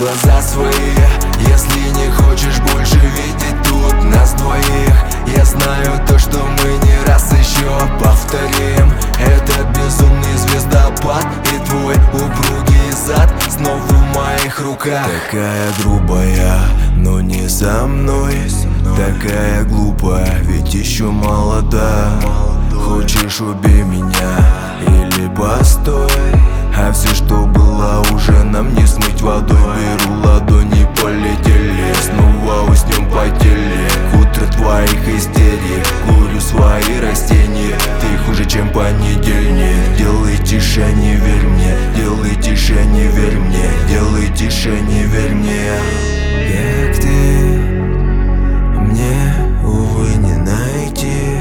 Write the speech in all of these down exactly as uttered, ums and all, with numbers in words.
глаза свои, если не хочешь больше видеть тут нас двоих. Я знаю то, что мы не раз еще повторим этот безумный звездопад и твой упругий зад снова в моих руках. Такая грубая, но не со мной. Такая глупая, ведь еще молода. Хочешь, убей меня или постой. А все, что было, уже нам не смыть водой. Беру ладони, полетели, снова уснем по теле. Утро твоих истерик, курю свои растения. Ты хуже, чем понедельник. Делай тише, не верь мне. Делай тише, не верь мне. Делай тише, не верь мне. Как ты, мне, увы, не найти.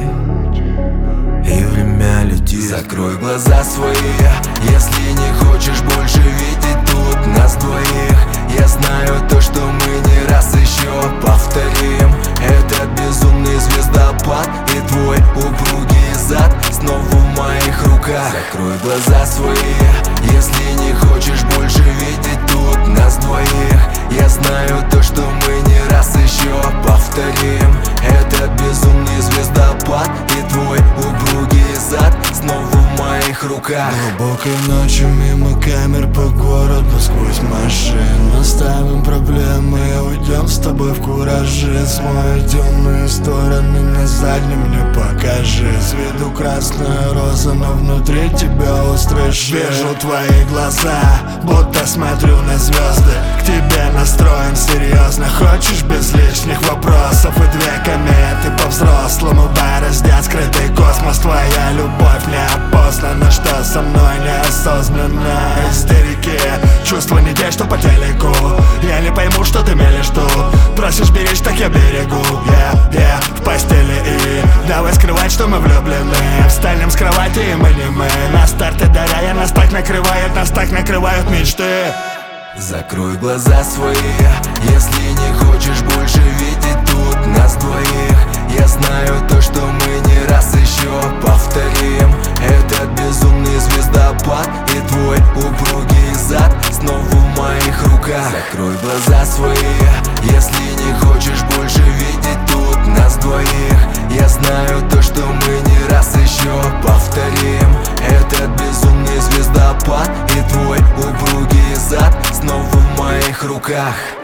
И время летит. Закрой глаза свои, если не хочешь больше видеть тут нас двоих. Я знаю то, что мы не раз еще повторим этот безумный звездопад и твой упругий зад снова в моих руках. Закрой глаза свои, если не хочешь больше видеть тут нас двоих. Я знаю то, что мы не раз еще повторим этот безумный звездопад и твой упругий зад снова в моих руках. Глубокой ночью мимо камер по городу, сквозь машин оставим проблемы, уйдем с тобой в кураже. Смою темные стороны, на заднем мне покажи. С виду красная роза, но внутри тебя острый шин. Вижу твои глаза, будто смотрю на звезды. К тебе настроен серьезно, хочешь без лишних вопросов и две кометы по-взрослому бороздят скрытый космос. Твоя любовь неопознана, что со мной неосознанно. Истерики, чувства не те, что по телеку. Я не пойму, что ты мелешь тут. Просишь беречь, так я берегу. Yeah, yeah, в постели и давай скрывать, что мы влюблены. Встанем с кровати и мы не мы. На старте даря, нас так накрывает, нас так накрывают мечты. Закрой глаза свои, если не хочешь больше видеть тут нас двоих. Я знаю то, что мы не раз еще повторим этот безумный звездопад и твой упругий зад снова в моих руках. Закрой глаза свои, если не хочешь больше видеть тут нас двоих. Я знаю то, что мы не раз еще повторим этот безумный звездопад и твой упругий зад снова в моих руках.